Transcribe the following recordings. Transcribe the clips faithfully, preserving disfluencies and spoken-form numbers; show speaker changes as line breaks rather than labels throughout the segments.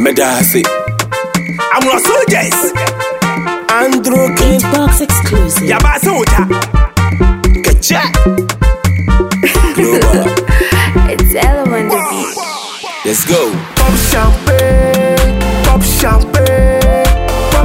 Medasi. I'm not soldiers. Andrew King.
Beatbox exclusive.
Yabasota. Kacha. Global.
It's Ella on the beat.
Let's go.
Pop champagne, pop champagne, pop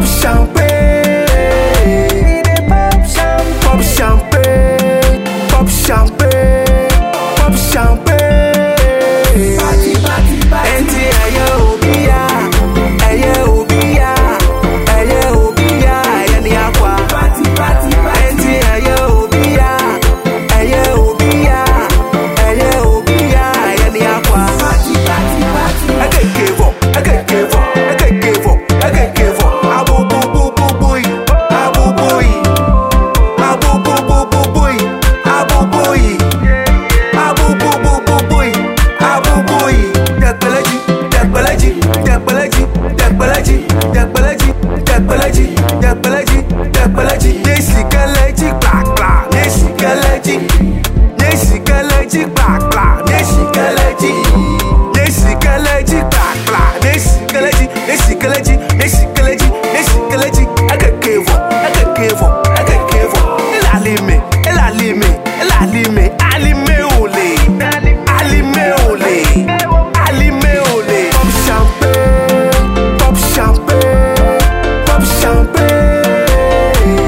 champagne, pop champagne, pop champagne, pop champagne. Party, party, party. Enti aye obia, aye obia, aye obia, aye ni akwa. Party, party, party. Enti aye obia, aye obia, aye obia, aye ni akwa. Party, party, party. I can't give up, I can't give up, I can't give up, I can't give up. Abu boo boo boo boy, abu boy, abu boo boo boo boy, abu boy, abu boo boo boo boy, abu boy. Dakbalaji, dakbalaji, dakbalaji, dakbalaji, dakbalaji, dakbalaji, dakbalaji, dakbalaji. Nesi kalaji, black black. Nesi kalaji, nesi kalaji, black black. Nesi kalaji. Nesi kalaji, black black. Nesi kalaji, nesi kalaji, nesi kalaji, nesi kalaji. I can give up, I can give up, I can give up. El alime, el alime, el alime, alime ole, alime ole, alime ole. Pop champagne, pop champagne, pop champagne,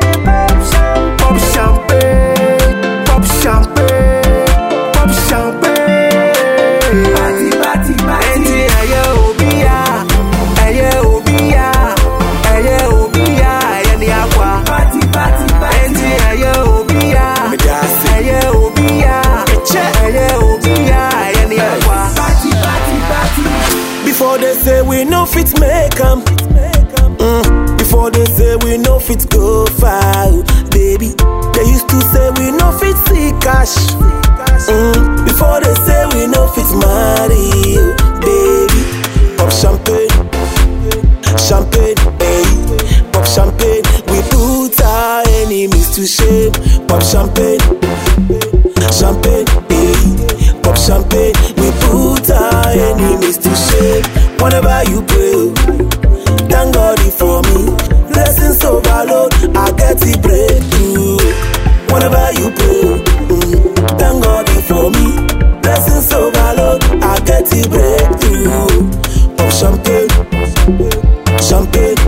pop champagne, pop champagne, pop champagne. Party, party, party. Enti aye obia, aye obia, aye obia, aye ni akwa. Party, party, party. Enti aye obia,
Medasi.
aye obia, aye obia, aye ni akwa. Party, party, party.
Before they say we no fit make 'em. Mm. Before they say we no fit go far, baby. They used to say we no fit see cash. Mm. Before they say we no fit marry, you, baby. Pop champagne, champagne, hey. Pop champagne, we put our enemies to shame. Pop champagne, champagne, hey. Pop champagne, we put our enemies to shame. Whenever you pray, thank God for me. Blessings overload, I get the breakthrough. Whenever you pray, mm, thank God for me. Blessings overload, I get the breakthrough. Pop champagne, champagne,